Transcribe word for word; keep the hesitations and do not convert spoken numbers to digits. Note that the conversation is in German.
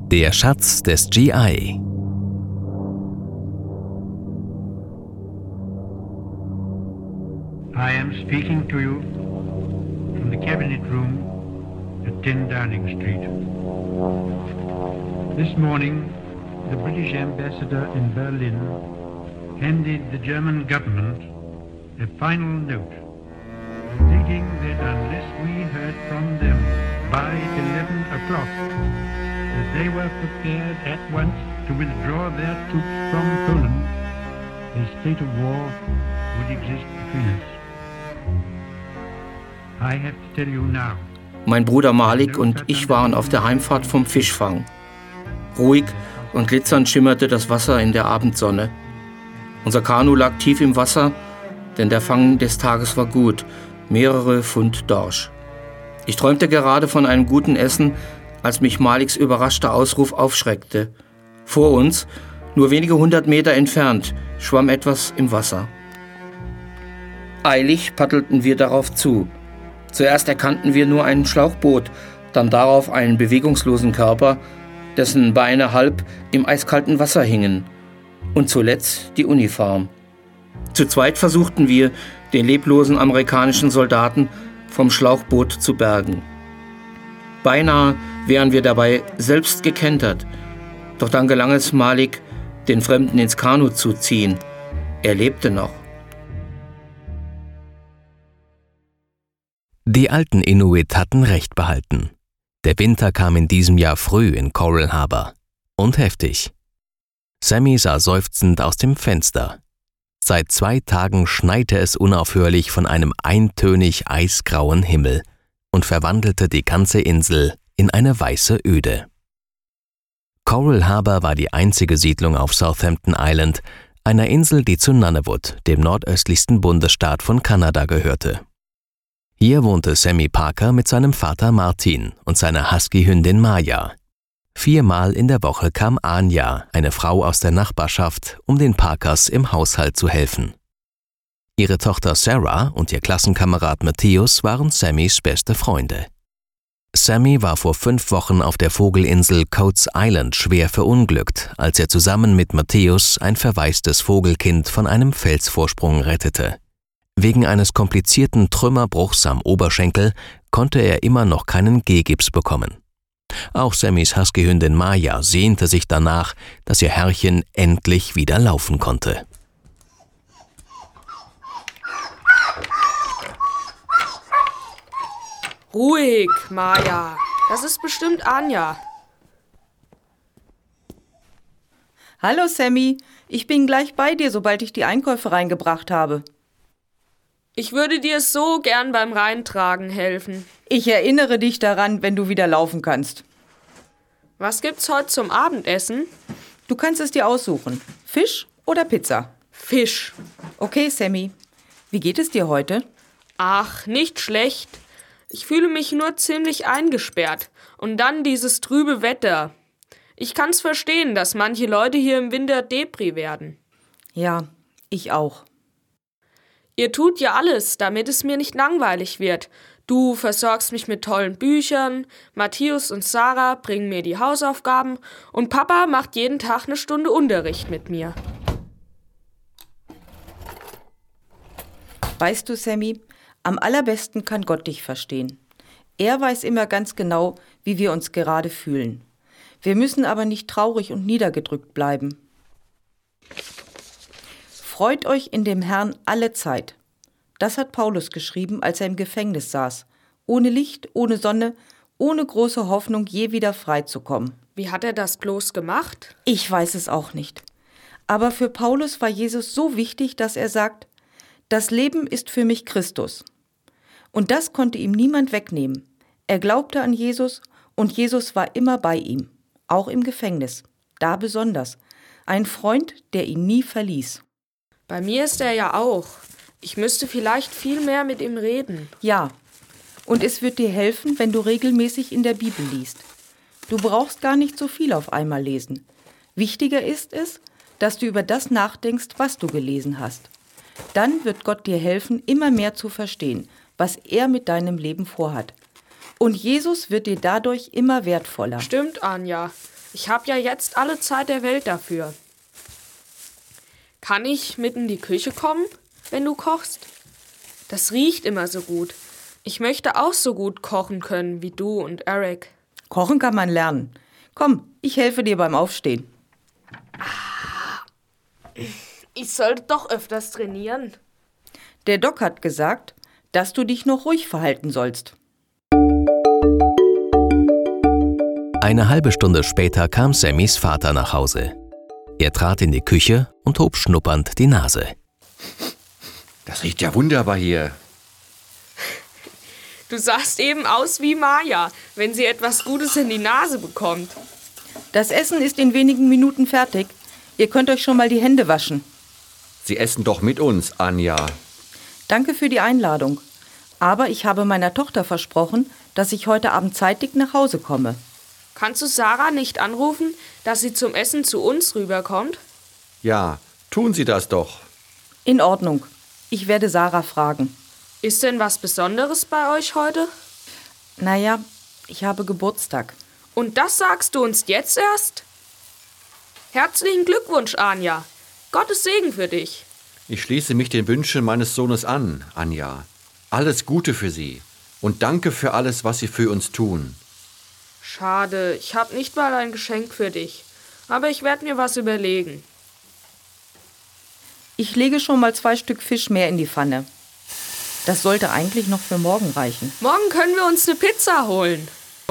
Der Schatz des G I. I am speaking to you from the cabinet room at ten Downing Street. This morning, the British ambassador in Berlin handed the German government a final note, stating that unless we heard from them by eleven o'clock, that they were prepared at once to withdraw their troops from Poland, a state of war would exist between us. I have to tell you now. Mein Bruder Malik und ich waren auf der Heimfahrt vom Fischfang. Ruhig und glitzernd schimmerte das Wasser in der Abendsonne. Unser Kanu lag tief im Wasser, denn der Fang des Tages war gut, mehrere Pfund Dorsch. Ich träumte gerade von einem guten Essen, als mich Maliks überraschter Ausruf aufschreckte. Vor uns, nur wenige hundert Meter entfernt, schwamm etwas im Wasser. Eilig paddelten wir darauf zu. Zuerst erkannten wir nur ein Schlauchboot, dann darauf einen bewegungslosen Körper, dessen Beine halb im eiskalten Wasser hingen. Und zuletzt die Uniform. Zu zweit versuchten wir, den leblosen amerikanischen Soldaten vom Schlauchboot zu bergen. Beinahe wären wir dabei selbst gekentert, doch dann gelang es Malik, den Fremden ins Kanu zu ziehen. Er lebte noch. Die alten Inuit hatten recht behalten. Der Winter kam in diesem Jahr früh in Coral Harbor. Und heftig. Sammy sah seufzend aus dem Fenster. Seit zwei Tagen schneite es unaufhörlich von einem eintönig eisgrauen Himmel und verwandelte die ganze Insel in eine weiße Öde. Coral Harbor war die einzige Siedlung auf Southampton Island, einer Insel, die zu Nunavut, dem nordöstlichsten Bundesstaat von Kanada, gehörte. Hier wohnte Sammy Parker mit seinem Vater Martin und seiner Husky-Hündin Maya. Viermal in der Woche kam Anja, eine Frau aus der Nachbarschaft, um den Parkers im Haushalt zu helfen. Ihre Tochter Sarah und ihr Klassenkamerad Matthäus waren Sammys beste Freunde. Sammy war vor fünf Wochen auf der Vogelinsel Coates Island schwer verunglückt, als er zusammen mit Matthäus ein verwaistes Vogelkind von einem Felsvorsprung rettete. Wegen eines komplizierten Trümmerbruchs am Oberschenkel konnte er immer noch keinen Gehgips bekommen. Auch Sammys Husky-Hündin Maya sehnte sich danach, dass ihr Herrchen endlich wieder laufen konnte. Ruhig, Maya. Das ist bestimmt Anja. Hallo Sammy, ich bin gleich bei dir, sobald ich die Einkäufe reingebracht habe. Ich würde dir so gern beim Reintragen helfen. Ich erinnere dich daran, wenn du wieder laufen kannst. Was gibt's heute zum Abendessen? Du kannst es dir aussuchen. Fisch oder Pizza? Fisch. Okay, Sammy. Wie geht es dir heute? Ach, nicht schlecht. Ich fühle mich nur ziemlich eingesperrt. Und dann dieses trübe Wetter. Ich kann's verstehen, dass manche Leute hier im Winter Depri werden. Ja, ich auch. Ihr tut ja alles, damit es mir nicht langweilig wird. Du versorgst mich mit tollen Büchern, Matthäus und Sarah bringen mir die Hausaufgaben und Papa macht jeden Tag eine Stunde Unterricht mit mir. Weißt du, Sammy, am allerbesten kann Gott dich verstehen. Er weiß immer ganz genau, wie wir uns gerade fühlen. Wir müssen aber nicht traurig und niedergedrückt bleiben. Freut euch in dem Herrn alle Zeit. Das hat Paulus geschrieben, als er im Gefängnis saß. Ohne Licht, ohne Sonne, ohne große Hoffnung, je wieder frei zu kommen. Wie hat er das bloß gemacht? Ich weiß es auch nicht. Aber für Paulus war Jesus so wichtig, dass er sagt, das Leben ist für mich Christus. Und das konnte ihm niemand wegnehmen. Er glaubte an Jesus und Jesus war immer bei ihm, auch im Gefängnis, da besonders. Ein Freund, der ihn nie verließ. Bei mir ist er ja auch. Ich müsste vielleicht viel mehr mit ihm reden. Ja, und es wird dir helfen, wenn du regelmäßig in der Bibel liest. Du brauchst gar nicht so viel auf einmal lesen. Wichtiger ist es, dass du über das nachdenkst, was du gelesen hast. Dann wird Gott dir helfen, immer mehr zu verstehen, was er mit deinem Leben vorhat. Und Jesus wird dir dadurch immer wertvoller. Stimmt, Anja. Ich habe ja jetzt alle Zeit der Welt dafür. Kann ich mit in die Küche kommen, wenn du kochst? Das riecht immer so gut. Ich möchte auch so gut kochen können wie du und Eric. Kochen kann man lernen. Komm, ich helfe dir beim Aufstehen. Ich sollte doch öfters trainieren. Der Doc hat gesagt, dass du dich noch ruhig verhalten sollst. Eine halbe Stunde später kam Sammys Vater nach Hause. Er trat in die Küche und hob schnuppernd die Nase. Das riecht ja wunderbar hier. Du sahst eben aus wie Maya, wenn sie etwas Gutes in die Nase bekommt. Das Essen ist in wenigen Minuten fertig. Ihr könnt euch schon mal die Hände waschen. Sie essen doch mit uns, Anja. Danke für die Einladung. Aber ich habe meiner Tochter versprochen, dass ich heute Abend zeitig nach Hause komme. Kannst du Sarah nicht anrufen, dass sie zum Essen zu uns rüberkommt? Ja, tun Sie das doch. In Ordnung. Ich werde Sarah fragen. Ist denn was Besonderes bei euch heute? Naja, ich habe Geburtstag. Und das sagst du uns jetzt erst? Herzlichen Glückwunsch, Anja. Gottes Segen für dich. Ich schließe mich den Wünschen meines Sohnes an, Anja. Alles Gute für Sie und danke für alles, was Sie für uns tun. Schade, ich habe nicht mal ein Geschenk für dich. Aber ich werde mir was überlegen. Ich lege schon mal zwei Stück Fisch mehr in die Pfanne. Das sollte eigentlich noch für morgen reichen. Morgen können wir uns eine Pizza holen.